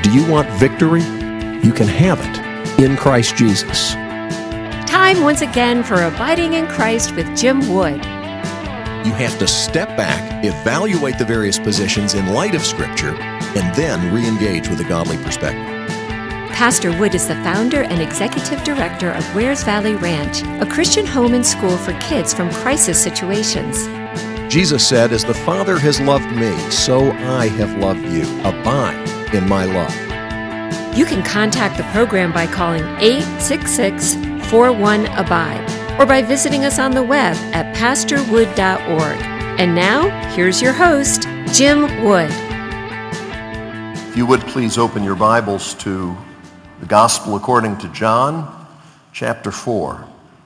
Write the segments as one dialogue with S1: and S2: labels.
S1: Do you want victory? You can have it in Christ Jesus.
S2: Time once again for Abiding in Christ with Jim Wood.
S1: You have to step back, evaluate the various positions in light of Scripture, and then re-engage with a godly perspective.
S2: Pastor Wood is the founder and executive director of Wares Valley Ranch, a Christian home and school for kids from crisis situations.
S1: Jesus said, "As the Father has loved me, so I have loved you. Abide in my love."
S2: You can contact the program by calling 866-41-ABIDE or by visiting us on the web at pastorwood.org. And now, here's your host, Jim Wood.
S3: If you would please open your Bibles to the Gospel according to John, chapter 4.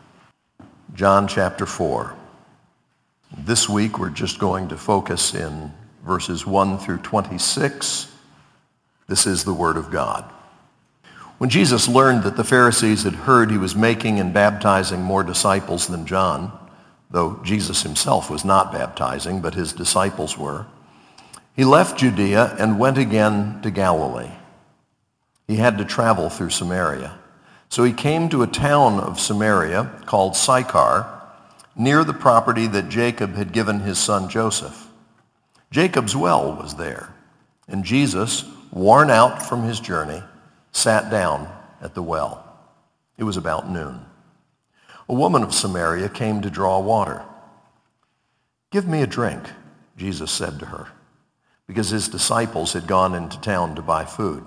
S3: John chapter 4. This week we're just going to focus in verses 1 through 26. This is the Word of God. When Jesus learned that the Pharisees had heard he was making and baptizing more disciples than John, though Jesus himself was not baptizing, but his disciples were, he left Judea and went again to Galilee. He had to travel through Samaria. So he came to a town of Samaria called Sychar, near the property that Jacob had given his son Joseph. Jacob's well was there, and Jesus, worn out from his journey, sat down at the well. It was about noon. A woman of Samaria came to draw water. "Give me a drink," Jesus said to her, because his disciples had gone into town to buy food.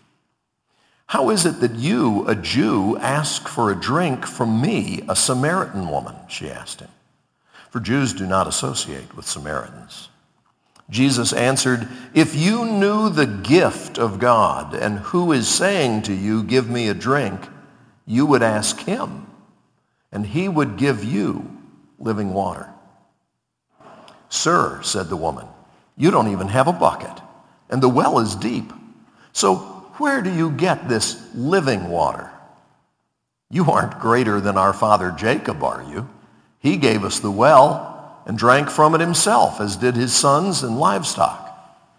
S3: "How is it that you, a Jew, ask for a drink from me, a Samaritan woman?" she asked him. For Jews do not associate with Samaritans. Jesus answered, "If you knew the gift of God and who is saying to you, 'Give me a drink,' you would ask him, and he would give you living water." "Sir," said the woman, "you don't even have a bucket, and the well is deep. So where do you get this living water? You aren't greater than our father Jacob, are you? He gave us the well and drank from it himself, as did his sons and livestock."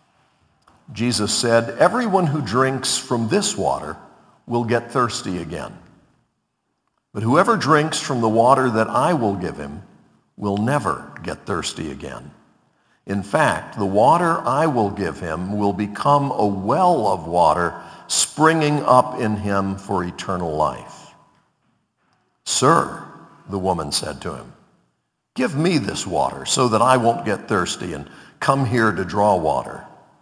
S3: Jesus said, "Everyone who drinks from this water will get thirsty again. But whoever drinks from the water that I will give him will never get thirsty again. In fact, the water I will give him will become a well of water springing up in him for eternal life." "Sir," the woman said to him, "give me this water so that I won't get thirsty and come here to draw water."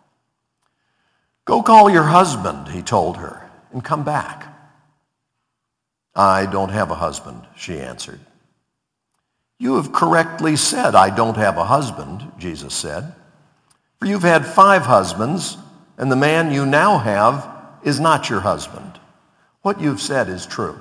S3: "Go call your husband," he told her, "and come back." "I don't have a husband," she answered. "You have correctly said, 'I don't have a husband,'" Jesus said. "For you've had 5 husbands, and the man you now have is not your husband. What you've said is true."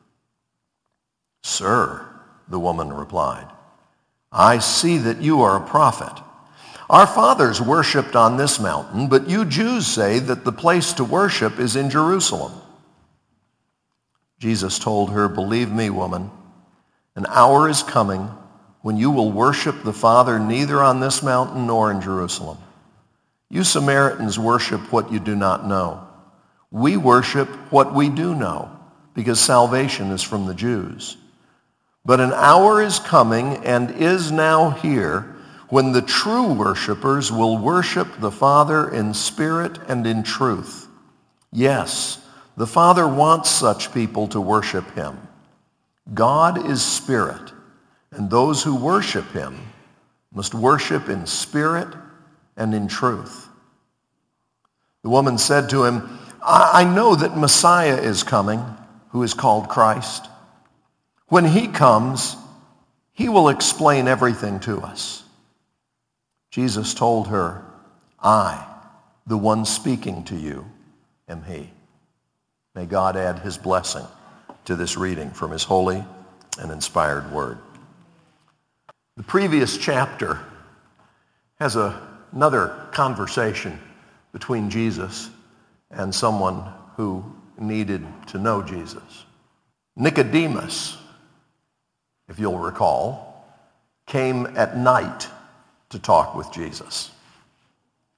S3: "Sir," the woman replied, "I see that you are a prophet. Our fathers worshipped on this mountain, but you Jews say that the place to worship is in Jerusalem." Jesus told her, "Believe me, woman, an hour is coming when you will worship the Father neither on this mountain nor in Jerusalem. You Samaritans worship what you do not know. We worship what we do know, because salvation is from the Jews. But an hour is coming and is now here when the true worshipers will worship the Father in spirit and in truth. Yes, the Father wants such people to worship him. God is spirit, and those who worship him must worship in spirit and in truth." The woman said to him, I know that Messiah is coming, who is called Christ. When he comes, he will explain everything to us." Jesus told her, "I, the one speaking to you, am he." May God add his blessing to this reading from his holy and inspired word. The previous chapter has another conversation between Jesus and someone who needed to know Jesus. Nicodemus, if you'll recall, came at night to talk with Jesus.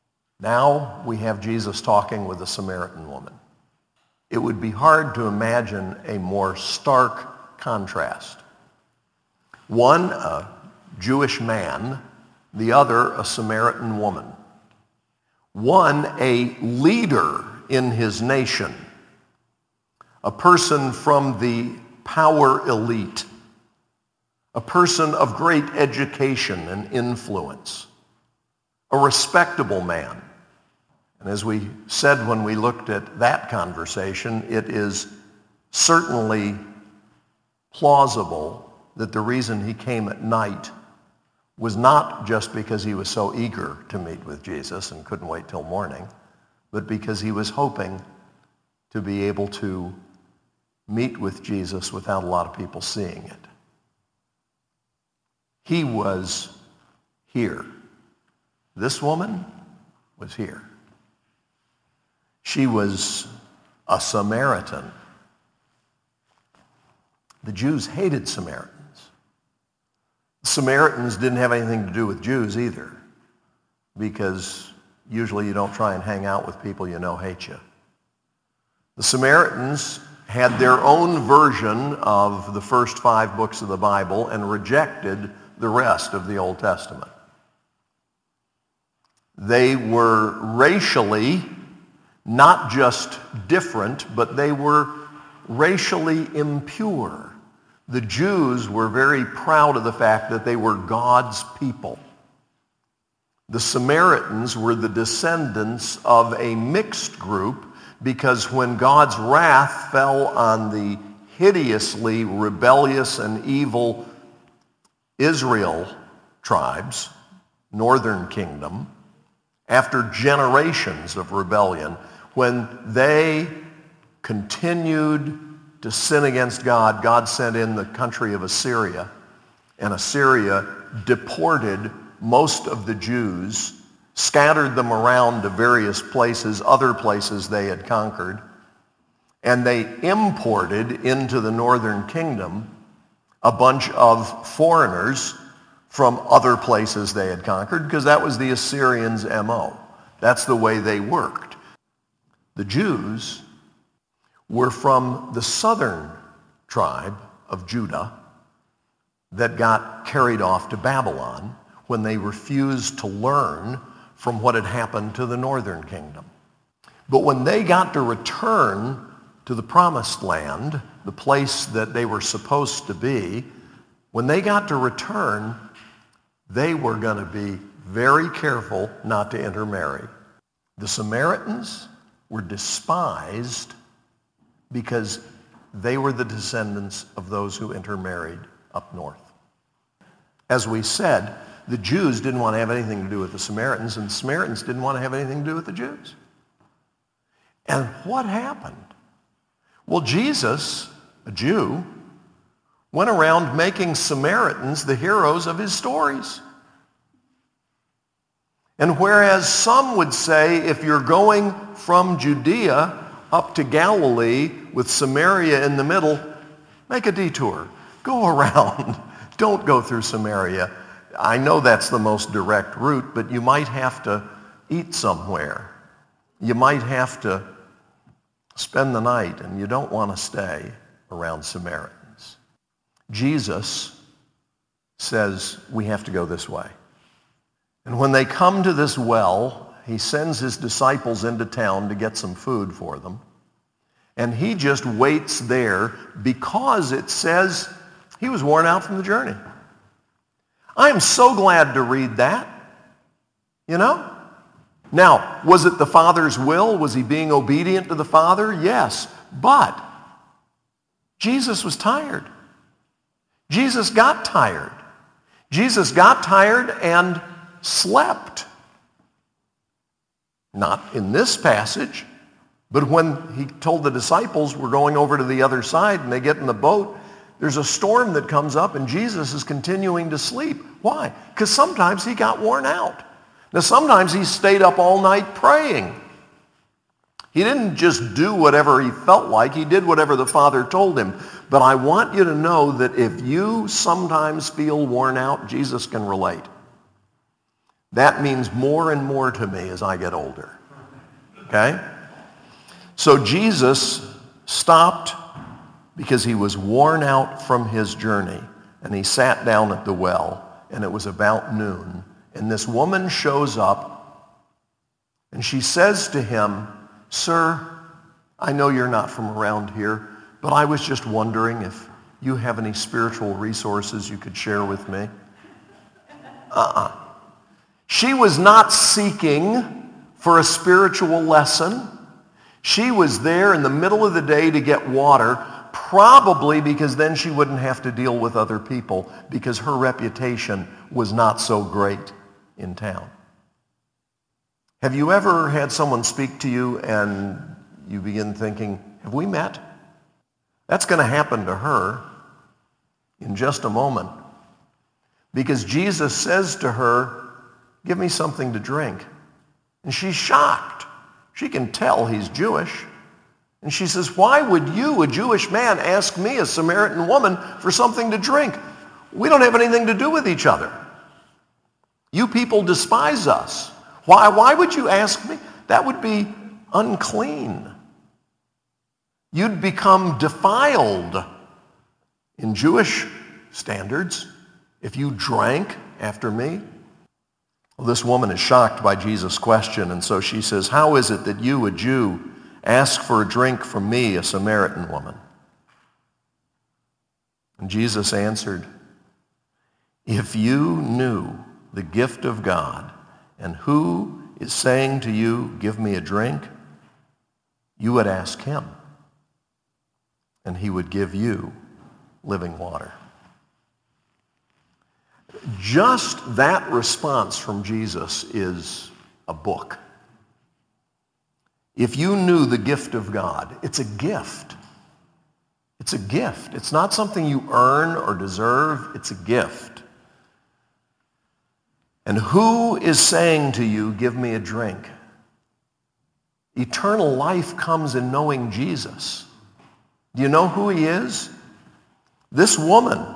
S3: Now we have Jesus talking with a Samaritan woman. It would be hard to imagine a more stark contrast. One, a Jewish man, the other, a Samaritan woman. One, a leader in his nation, a person from the power elite, a person of great education and influence, a respectable man. And as we said when we looked at that conversation, it is certainly plausible that the reason he came at night was not just because he was so eager to meet with Jesus and couldn't wait till morning, but because he was hoping to be able to meet with Jesus without a lot of people seeing it. He was here. This woman was here. She was a Samaritan. The Jews hated Samaritans. Samaritans didn't have anything to do with Jews either, because usually you don't try and hang out with people you know hate you. The Samaritans had their own version of the first 5 books of the Bible and rejected the rest of the Old Testament. They were racially not just different, but they were racially impure. The Jews were very proud of the fact that they were God's people. The Samaritans were the descendants of a mixed group, because when God's wrath fell on the hideously rebellious and evil Israel tribes, northern kingdom, after generations of rebellion, when they continued to sin against God, God sent in the country of Assyria, and Assyria deported most of the Jews, scattered them around to various places, other places they had conquered, and they imported into the northern kingdom a bunch of foreigners from other places they had conquered, because that was the Assyrians' MO. That's the way they worked. The Jews were from the southern tribe of Judah that got carried off to Babylon when they refused to learn from what had happened to the northern kingdom. But when they got to return to the promised land, the place that they were supposed to be, when they got to return, they were going to be very careful not to intermarry. The Samaritans were despised because they were the descendants of those who intermarried up north. As we said, the Jews didn't want to have anything to do with the Samaritans, and the Samaritans didn't want to have anything to do with the Jews. And what happened? Well, Jesus, a Jew, went around making Samaritans the heroes of his stories. And whereas some would say, if you're going from Judea up to Galilee with Samaria in the middle, make a detour. Go around. Don't go through Samaria. I know that's the most direct route, but you might have to eat somewhere. You might have to spend the night, and you don't want to stay around Samaritans. Jesus says we have to go this way. And when they come to this well, he sends his disciples into town to get some food for them. And he just waits there because it says he was worn out from the journey. I am so glad to read that, you know? Now, was it the Father's will? Was he being obedient to the Father? Yes. But Jesus was tired. Jesus got tired. Jesus got tired and slept. Not in this passage, but when he told the disciples we're going over to the other side and they get in the boat, there's a storm that comes up and Jesus is continuing to sleep. Why? Because sometimes he got worn out. Now sometimes he stayed up all night praying. He didn't just do whatever he felt like. He did whatever the Father told him. But I want you to know that if you sometimes feel worn out, Jesus can relate. That means more and more to me as I get older. Okay? So Jesus stopped because he was worn out from his journey, and he sat down at the well, and it was about noon. And this woman shows up, and she says to him, "Sir, I know you're not from around here, but I was just wondering if you have any spiritual resources you could share with me." She was not seeking for a spiritual lesson. She was there in the middle of the day to get water, probably because then she wouldn't have to deal with other people because her reputation was not so great in town. Have you ever had someone speak to you and you begin thinking, have we met? That's going to happen to her in just a moment, because Jesus says to her, "Give me something to drink." And she's shocked. She can tell he's Jewish. And she says, "Why would you, a Jewish man, ask me, a Samaritan woman, for something to drink? We don't have anything to do with each other. You people despise us. Why would you ask me?" That would be unclean. You'd become defiled in Jewish standards if you drank after me. Well, this woman is shocked by Jesus' question, and so she says, "How is it that you, a Jew, ask for a drink from me, a Samaritan woman?" And Jesus answered, "If you knew the gift of God and who is saying to you, 'Give me a drink,' you would ask him, and he would give you living water." Just that response from Jesus is a book. If you knew the gift of God, it's a gift. It's a gift. It's not something you earn or deserve. It's a gift. And who is saying to you, "Give me a drink"? Eternal life comes in knowing Jesus. Do you know who he is? This woman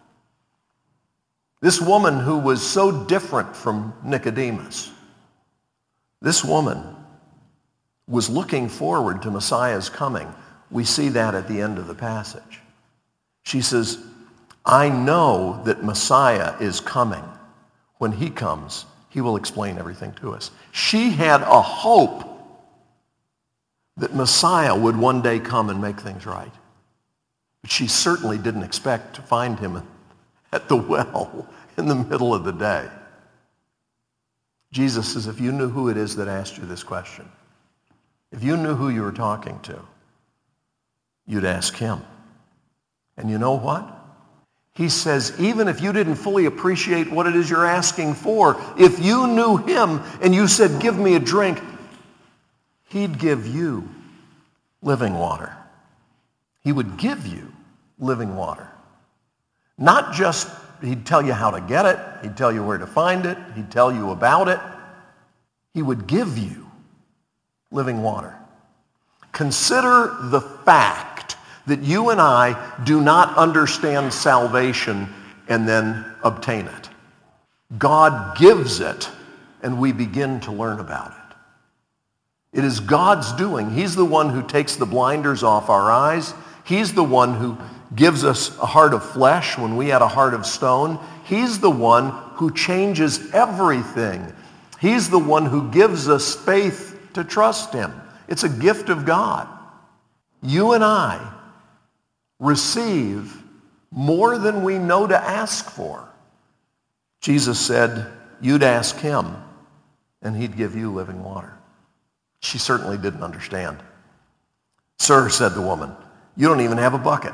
S3: who was so different from Nicodemus, this woman was looking forward to Messiah's coming. We see that at the end of the passage. She says, "I know that Messiah is coming. When he comes, he will explain everything to us." She had a hope that Messiah would one day come and make things right. But she certainly didn't expect to find him at the well in the middle of the day. Jesus says, if you knew who it is that asked you this question, if you knew who you were talking to, you'd ask him. And you know what? He says, even if you didn't fully appreciate what it is you're asking for, if you knew him and you said, "Give me a drink," he'd give you living water. He would give you living water. Not just he'd tell you how to get it, he'd tell you where to find it, he'd tell you about it. He would give you living water. Consider the fact that you and I do not understand salvation and then obtain it. God gives it, and we begin to learn about it. It is God's doing. He's the one who takes the blinders off our eyes. He's the one who gives us a heart of flesh when we had a heart of stone. He's the one who changes everything. He's the one who gives us faith to trust him. It's a gift of God. You and I receive more than we know to ask for. Jesus said, you'd ask him, and he'd give you living water. She certainly didn't understand. "Sir," said the woman, "you don't even have a bucket."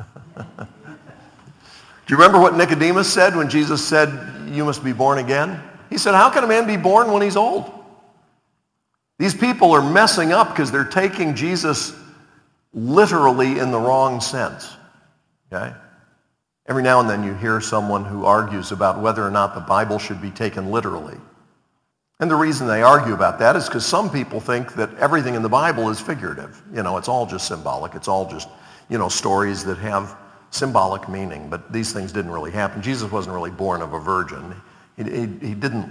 S3: Do you remember what Nicodemus said when Jesus said, "You must be born again"? He said, "How can a man be born when he's old?" These people are messing up because they're taking Jesus literally in the wrong sense. Okay? Every now and then you hear someone who argues about whether or not the Bible should be taken literally. And the reason they argue about that is because some people think that everything in the Bible is figurative. You know, it's all just symbolic. It's all just, stories that have symbolic meaning. But these things didn't really happen. Jesus wasn't really born of a virgin. He didn't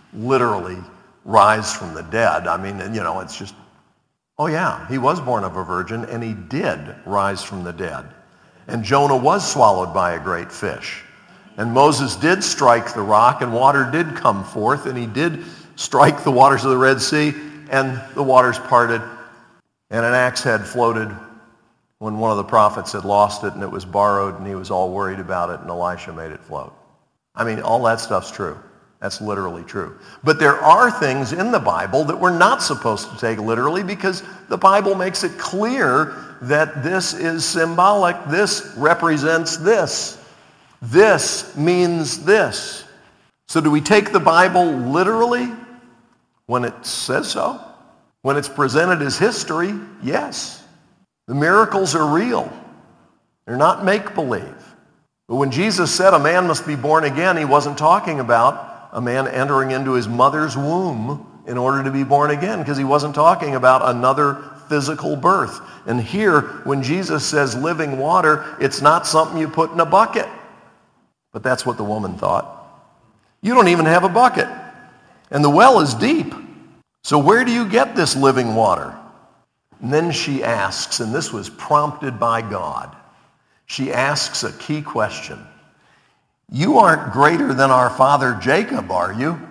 S3: literally rise from the dead. I mean, it's just, oh yeah, he was born of a virgin, and he did rise from the dead. And Jonah was swallowed by a great fish. And Moses did strike the rock, and water did come forth, and he did strike the waters of the Red Sea, and the waters parted, and an axe head floated when one of the prophets had lost it, and it was borrowed, and he was all worried about it, and Elisha made it float. I mean, all that stuff's true. That's literally true. But there are things in the Bible that we're not supposed to take literally, because the Bible makes it clear that this is symbolic. This represents this. This means this. So do we take the Bible literally when it says so? When it's presented as history, yes. The miracles are real. They're not make-believe. But when Jesus said a man must be born again, he wasn't talking about a man entering into his mother's womb in order to be born again, because he wasn't talking about another physical birth. And here, when Jesus says living water, it's not something you put in a bucket. But that's what the woman thought. You don't even have a bucket. And the well is deep. So where do you get this living water? And then she asks, and this was prompted by God, she asks a key question. You aren't greater than our father Jacob, are you?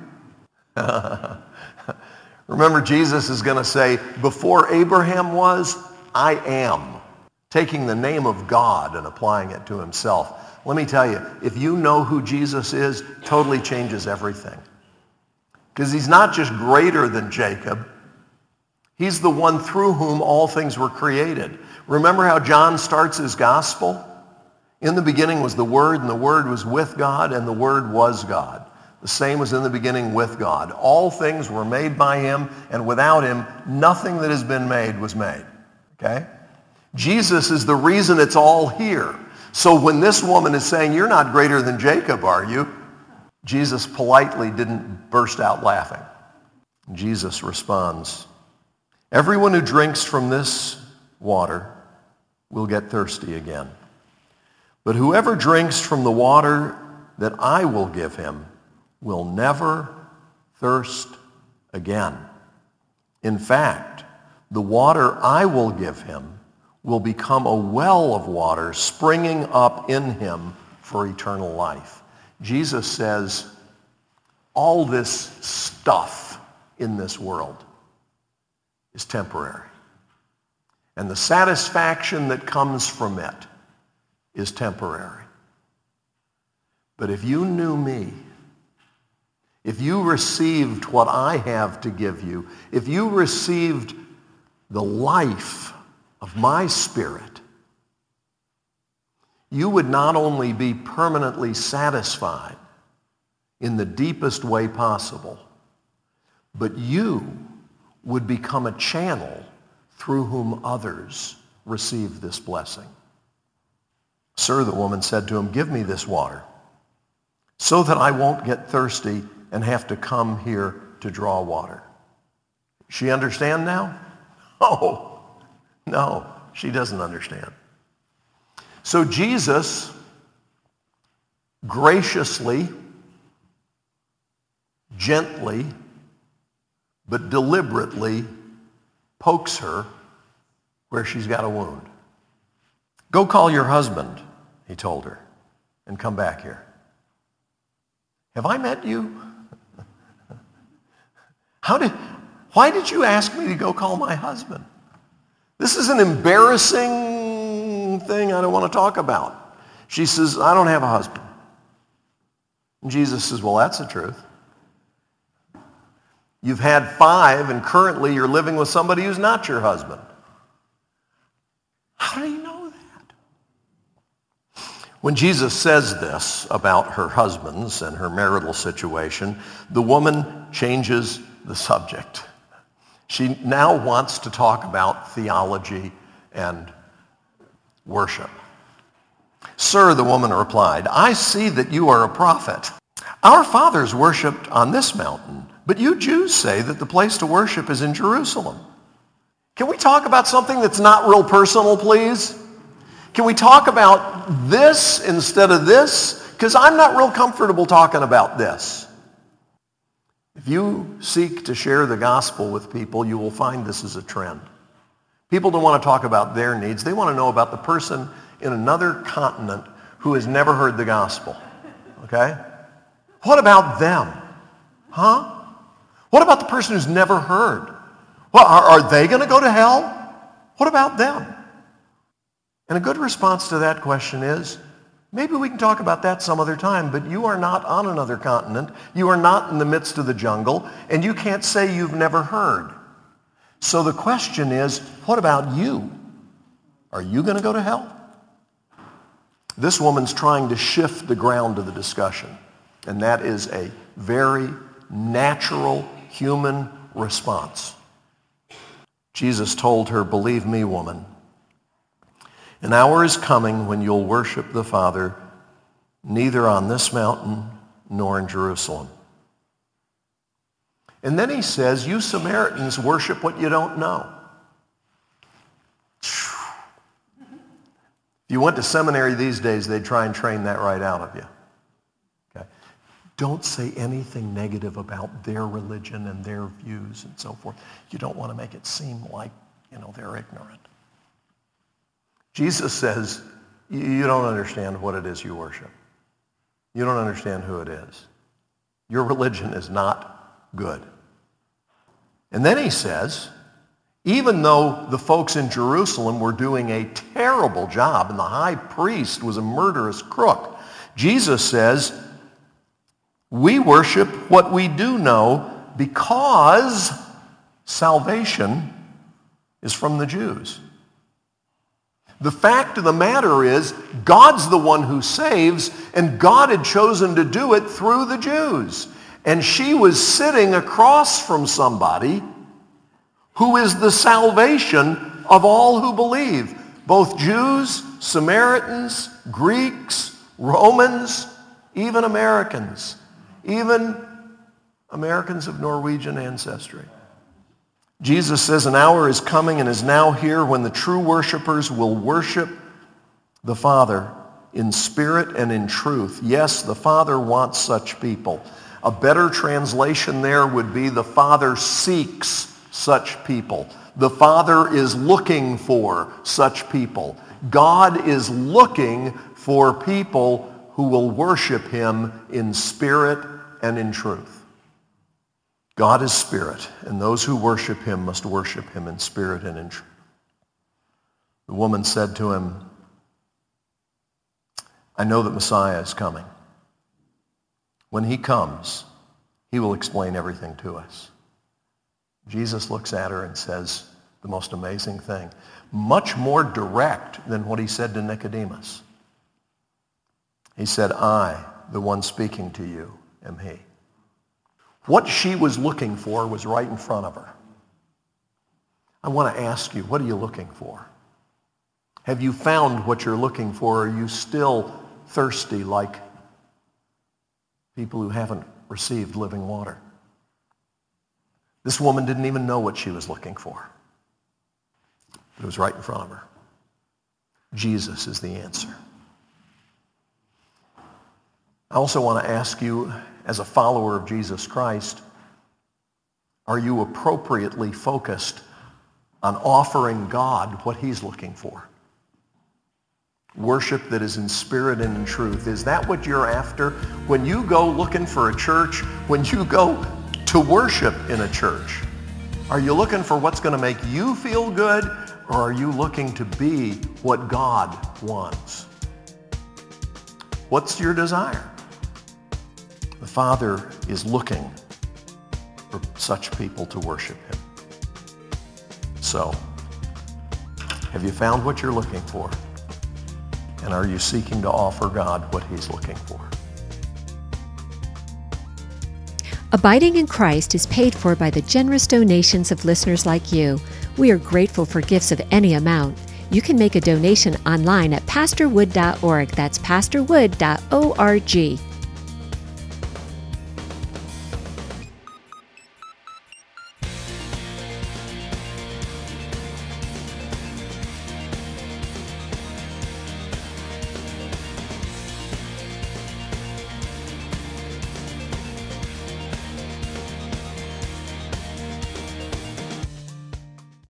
S3: Remember, Jesus is going to say, before Abraham was, I am. Taking the name of God and applying it to himself. Let me tell you, if you know who Jesus is, totally changes everything. Because he's not just greater than Jacob. He's the one through whom all things were created. Remember how John starts his gospel? In the beginning was the Word, and the Word was with God, and the Word was God. The same was in the beginning with God. All things were made by him, and without him, nothing that has been made was made. Okay? Jesus is the reason it's all here. So when this woman is saying, you're not greater than Jacob, are you? Jesus politely didn't burst out laughing. Jesus responds, everyone who drinks from this water will get thirsty again. But whoever drinks from the water that I will give him will never thirst again. In fact, the water I will give him will become a well of water springing up in him for eternal life. Jesus says, all this stuff in this world is temporary. And the satisfaction that comes from it is temporary. But if you knew me, if you received what I have to give you, if you received the life of my Spirit, you would not only be permanently satisfied in the deepest way possible, but you would become a channel through whom others receive this blessing. Sir, the woman said to him, give me this water so that I won't get thirsty and have to come here to draw water. She understand now? Oh, no, she doesn't understand. So Jesus graciously, gently, but deliberately pokes her where she's got a wound. Go call your husband, he told her, and come back here. Have I met you? Why did you ask me to go call my husband? This is an embarrassing thing I don't want to talk about. She says, I don't have a husband. And Jesus says, well, that's the truth. You've had 5, and currently you're living with somebody who's not your husband. How do you know that? When Jesus says this about her husbands and her marital situation, the woman changes the subject. She now wants to talk about theology and worship. Sir, the woman replied, I see that you are a prophet. Our fathers worshipped on this mountain, but you Jews say that the place to worship is in Jerusalem. Can we talk about something that's not real personal, please? Can we talk about this instead of this? Because I'm not real comfortable talking about this. If you seek to share the gospel with people, you will find this is a trend. People don't want to talk about their needs. They want to know about the person in another continent who has never heard the gospel. Okay? What about them? Huh? What about the person who's never heard? Well, are they going to go to hell? What about them? And a good response to that question is, maybe we can talk about that some other time, but you are not on another continent. You are not in the midst of the jungle, and you can't say you've never heard. So the question is, what about you? Are you going to go to hell? This woman's trying to shift the ground of the discussion, and that is a very natural human response. Jesus told her, "Believe me, woman, an hour is coming when you'll worship the Father neither on this mountain nor in Jerusalem." And then he says, "You Samaritans worship what you don't know." If you went to seminary these days, they'd try and train that right out of you. Okay? Don't say anything negative about their religion and their views and so forth. You don't want to make it seem like, they're ignorant. Jesus says, you don't understand what it is you worship. You don't understand who it is. Your religion is not good. And then he says, even though the folks in Jerusalem were doing a terrible job and the high priest was a murderous crook, Jesus says, we worship what we do know because salvation is from the Jews. The fact of the matter is, God's the one who saves, and God had chosen to do it through the Jews. And she was sitting across from somebody who is the salvation of all who believe, both Jews, Samaritans, Greeks, Romans, even Americans of Norwegian ancestry. Jesus says an hour is coming and is now here when the true worshipers will worship the Father in spirit and in truth. Yes, the Father wants such people. A better translation there would be the Father seeks such people. The Father is looking for such people. God is looking for people who will worship him in spirit and in truth. God is spirit, and those who worship him must worship him in spirit and in truth. The woman said to him, I know that Messiah is coming. When he comes, he will explain everything to us. Jesus looks at her and says the most amazing thing, much more direct than what he said to Nicodemus. He said, I, the one speaking to you, am he. What she was looking for was right in front of her. I want to ask you, what are you looking for? Have you found what you're looking for? Or are you still thirsty like people who haven't received living water? This woman didn't even know what she was looking for. It was right in front of her. Jesus is the answer. I also want to ask you, as a follower of Jesus Christ, are you appropriately focused on offering God what he's looking for? Worship that is in spirit and in truth. Is that what you're after? When you go looking for a church, when you go to worship in a church, are you looking for what's going to make you feel good, or are you looking to be what God wants? What's your desire? The Father is looking for such people to worship him. So, have you found what you're looking for? And are you seeking to offer God what he's looking for?
S2: Abiding in Christ is paid for by the generous donations of listeners like you. We are grateful for gifts of any amount. You can make a donation online at pastorwood.org. That's pastorwood.org.